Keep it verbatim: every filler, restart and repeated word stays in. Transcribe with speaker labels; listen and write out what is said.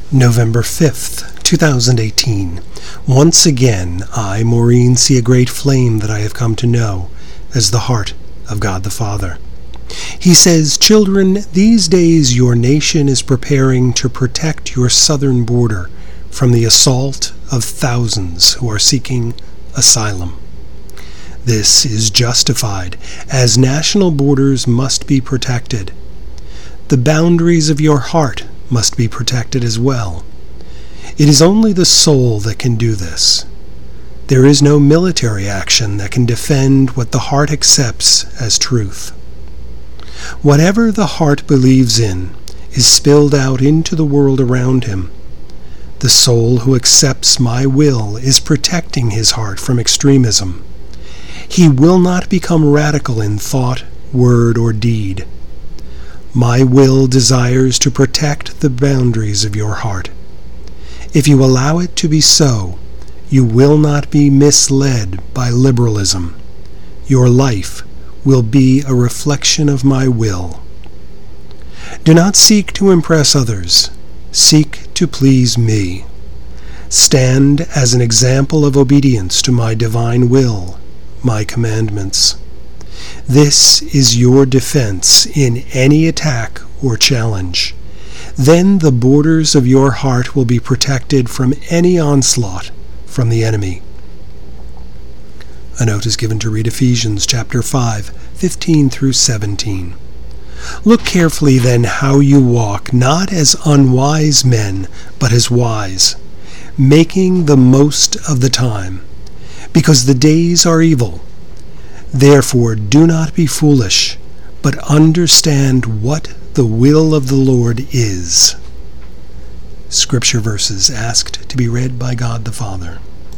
Speaker 1: November fifth, two thousand eighteen. Once again, I, Maureen, see a great flame that I have come to know as the heart of God the Father. He says, "Children, these days your nation is preparing to protect your southern border from the assault of thousands who are seeking asylum. This is justified, as national borders must be protected. The boundaries of your heart must be protected as well. It is only the soul that can do this. There is no military action that can defend what the heart accepts as truth. Whatever the heart believes in is spilled out into the world around him. The soul who accepts my will is protecting his heart from extremism. He will not become radical in thought, word, or deed. My will desires to protect the boundaries of your heart. If you allow it to be so, you will not be misled by liberalism. Your life will be a reflection of my will. Do not seek to impress others. Seek to please me. Stand as an example of obedience to my divine will, my commandments. This is your defense in any attack or challenge. Then the borders of your heart will be protected from any onslaught from the enemy." A note is given to read Ephesians chapter five, fifteen through seventeen. "Look carefully then how you walk, not as unwise men, but as wise, making the most of the time, because the days are evil. Therefore do not be foolish, but understand what the will of the Lord is." Scripture verses asked to be read by God the Father.